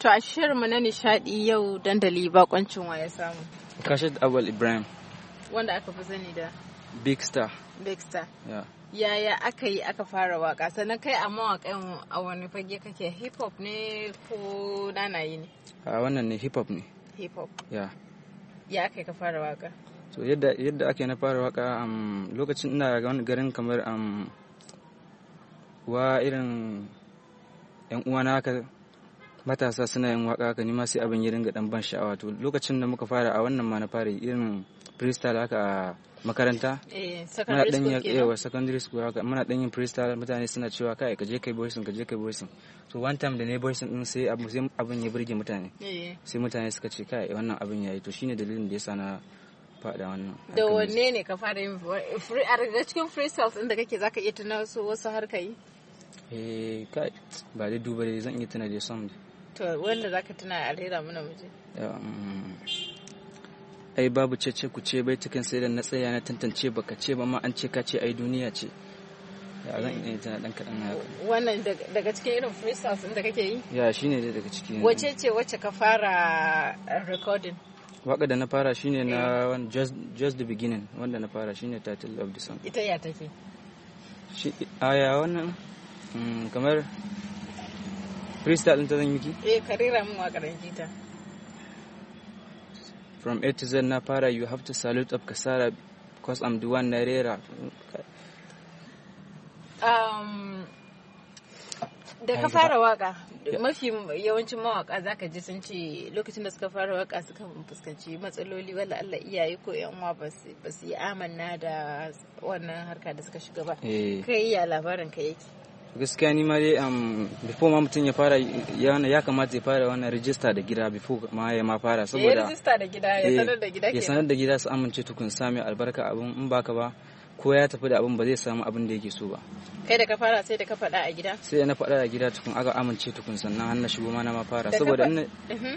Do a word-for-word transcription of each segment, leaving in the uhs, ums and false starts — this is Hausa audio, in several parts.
To a shirinmu na nishadi yau dandali bakoncin wa ya samu. Kashid Awal Ibrahim. Wanda aka fi sani da? Big Star. Big Star. Yeah. Yaya aka yi aka fara waka? Sannan kai a mawaƙan a wani fage kake, hip hop ne ko nanayi ne? A wannan ne hip hop ne. Hip hop. Yeah. Ya aka yi ka fara waka? So yadda yadda ake na fara waka um, lokacin ina garin kamar um, wa irin yan uwana haka matasa suna yin waka haka, ni ma sai abin ya dinga dan ban sha'awa. To lokacin da muka fara a wannan ma na fara irin freestyle haka a makaranta. Eh, secondary school kenan. Yawa secondary school haka muna dan yin freestyle, mutane suna cewa kai ka je kai voicing ka je kai voicing. So one time da ne voicing din sai abin sai abin ya burge mutane. Eh. Sai mutane suka ce kai wannan abin yayi, to shine dalilin da yasa na fada wannan. Da wanne ne ka fara yin free a daga cikin freestyles din da kake zaka iya tuna su wasu har kai? Eh kai ba dai duba dai zan iya tuna da song. To wanda zaka tuna a rera mana muje. Ai babu cece ku ce bai tukan sai da na tsaya na tantance baka ce ba ma an ce ka ce ai duniya ce. Ya zan iya tana dan kadan haka. Wannan daga cikin irin freestyles din da kake yi? Ya shine dai daga cikin. Wace ce wacce ka fara recording? Waka da na fara shine na just just the beginning, wanda na fara shine title of the song. Ita ya take? Shi aya wannan kamar freestyle din ta zan miki? Eh, ka rera min wakar jita. From A to Z na fara, you have to salute up Kasara because I'm the one na rera. Um, da ka fara waka, mafi yawancin mawaka zaka ji sun ce lokacin da suka fara waka suka fuskanci matsaloli, wala Allah iyaye ko yan uwa ba su yi amanna da wannan harka da suka shiga ba. Kai ya labarin ka yake? Gaskiya ni ma dai um, before ma mutum ya fara ya kamata ya fara wannan register da gida before ma ya ma fara, saboda ya register da gida ya sanar da gida ya sanar da gida su amince tukun sami albarka abin, in baka ba ko ya tafi da abin ba zai samu abin da yake so ba. Kai da ka fara sai da ka faɗa a gida? Sai da na faɗa a gida tukun aka amince tukun sannan har na shigo ma na ma fara, saboda in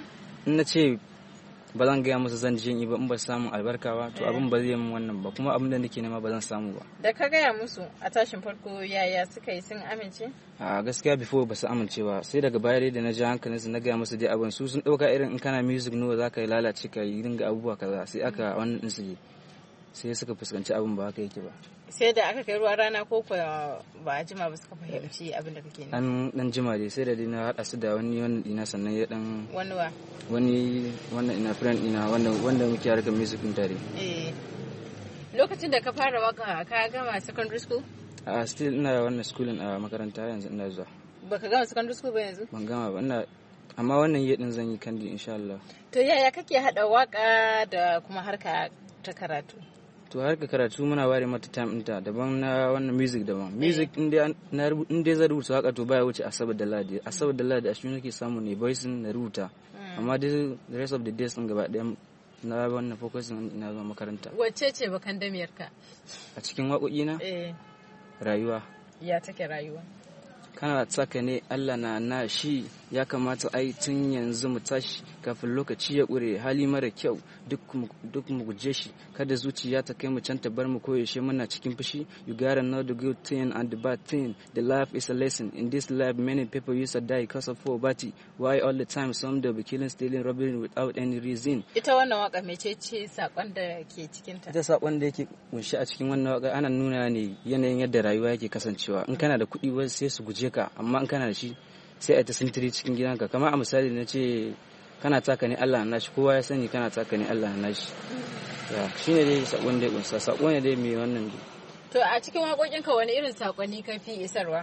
na ce ba zan gaya musu zan je ba in ba samu albarka ba to abin ba zai min wannan ba, kuma abin da nake nema ba zan samu ba. Da ka gaya musu a tashin farko yaya suka yi, sun amince? A gaskiya before ba su amince ba, sai daga baya dai da na ji hankalin su na gaya musu dai abin, su sun dauka irin in kana music no za ka yi lalace ka yi dinga abubuwa kaza, sai aka wannan din su sai suka fuskanci abin ba haka yake ba. Sai da aka kai ruwa rana ko ba a jima ba suka fahimci abin da kake nufi? An dan jima dai, sai da dai na hada su da wani wannan ina sannan ya dan wani wa wani wannan ina friend ina wanda wanda muke harkar music din tare. Eh, lokacin da ka fara waka ka gama secondary school? A still ina wannan schooling a makaranta yanzu ina zuwa. Baka gama secondary school ba yanzu? Ban gama ba, ina amma wannan yi din zan yi kandi insha Allah. To yaya kake hada waka da kuma harka ta karatu? To harka karatu muna ware mata time ɗinta daban, na wannan music daban. Music in dai zan rubuta waka to baya wuce asabar da ladi. Asabar da ladi a shi nake samu ne voicing na rubuta. Amma dai the rest of the days din gaba ɗaya na wannan focusing ina zuwa makaranta. Wacce ce bakan damiyar ka a cikin waƙoƙi na? Eh. Rayuwa. Ya take rayuwa? Kana tsaka ne Allah na na shi, ya kamata ai tun yanzu mu tashi kafin lokaci ya ƙure, hali mara kyau duk mu guje shi, kada zuciya ta kai mu can ta bar mu koyaushe muna cikin fushi. You gotta know the good thing and the bad thing, the life is a lesson, in this life many people used to die because of poverty, why all the time some they be killing, stealing, robbing without any reason. Ita wannan waka mecece sakon da ke cikin ta? Ita sakon da yake kunshi a cikin wannan waka ana nuna ne yanayin yadda rayuwa yake kasancewa. In kana da kuɗi wasu sai su guje ka, amma in kana da shi sai a ta sintiri cikin gidanka. Kamar a misali na ce kana taka ne Allah na shi, kowa ya sani kana taka ne Allah na shi. Ya shine dai sakon da ya kunsa, sakon ne dai mai wannan dai. To a cikin waƙoƙinka wani irin sakonni ka fi isarwa?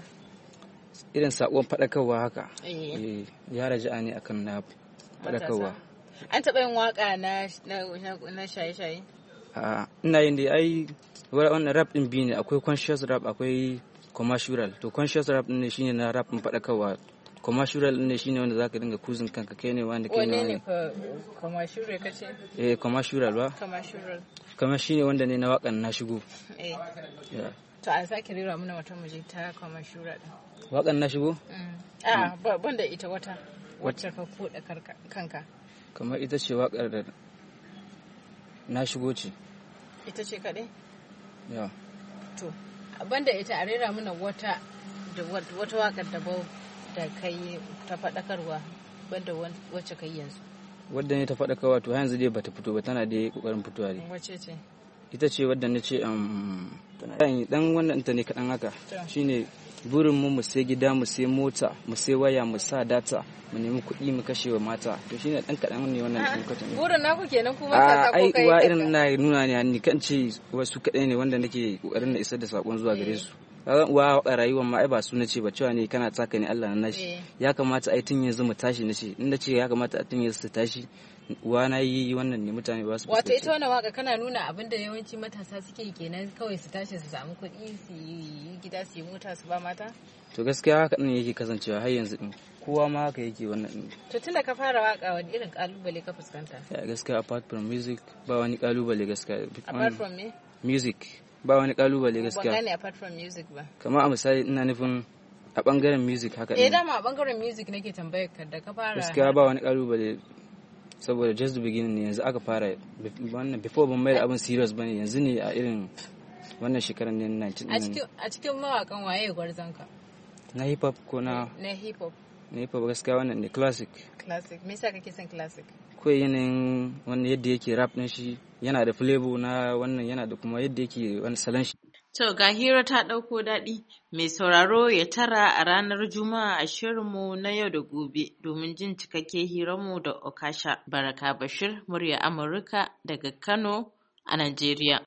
Irin sakon faɗakarwa haka. Eh. Ya raja'a ne akan na faɗakarwa. An taɓa yin waka na na shaye-shaye? A'a, ina yin dai ai wannan rap din biyu ne, akwai conscious rap akwai commercial. To conscious rap din ne shine na rap din faɗakarwa, commercial din ne shine wanda zaka dinga kuzin kanka kai ne wanda kai ne. Wanne ne commercial kace? Eh commercial ba? Commercial. Kamar shine wanda ne na wakan na shigo. Eh. Yeah. To a sake rera mana wata muje ta commercial din. Wakan na shigo? Ah, ban da ita wata wacce ka koda kanka. Kamar ita ce wakar da na shigo ce. Ita ce kaɗai? Ya. To, banda ita a rera mana wata da wata wakar da bau da kai ta faɗakarwa banda wacce kai yanzu? Wadda ne ta faɗakarwa to yanzu dai bata fito ba, tana da kokarin fitowa dai. Wacce ce? Ita ce wadda na ce dan wannan ta ne kaɗan haka, shine burin mu mu sai gida, mu sai mota, mu sai waya, mu sa data, mu nemi kuɗi mu kashe wa mata, to shine dan kaɗan ne wannan lokacin. Burin naku kenan kuma ta ko kai? Ai uwa irin na nuna ne ni kan ce wasu kaɗai ne wanda nake kokarin na isar da sakon zuwa gare su. Kaga uwa a rayuwar ma ai ba su nace ba, cewa ne kana taka ne Allah na nashi, ya kamata ai tun yanzu mu tashi nace, in nace ya kamata a tun yanzu su tashi, uwa na yi wannan ne mutane ba su. Wato ita wannan waka kana nuna abin da yawanci matasa suke kenan, kawai su tashi su samu kuɗi, su yi gida, su yi mota, su ba mata? To gaskiya haka din yake kasancewa har yanzu din, kowa ma haka yake wannan din. To tunda ka fara waka wani irin kalubale ka fuskanta? Ya gaskiya apart from music ba wani kalubale gaskiya. Apart from me? Music ba wani kalubale gaskiya. Ban gane apart from music ba. Kamar a misali ina nufin a bangaren music haka eh dama a bangaren music nake tambayar ka da ka fara. Gaskiya ba wani kalubale, saboda just the beginning ne, yanzu aka fara wannan, before ban mai da abin serious bane, yanzu ne a irin wannan shekarar ne nineteen. A cikin a cikin mawakan waye gwarzanka? Na hip hop ko na na hip hop? Na hip hop gaskiya wannan ne classic. Classic. Me yasa kake son classic? Kawai yanayin wannan yadda yake rap din shi yana da flavor na wannan, yana da kuma yadda yake wani salon shi. To ga hira ta ɗauko daɗi, mai sauraro ya tara a ranar Juma'a a shirinmu na yau da gobe domin jin cikakke hiranmu da Okasha. Baraka Bashir, murya Amurka daga Kano a Najeriya.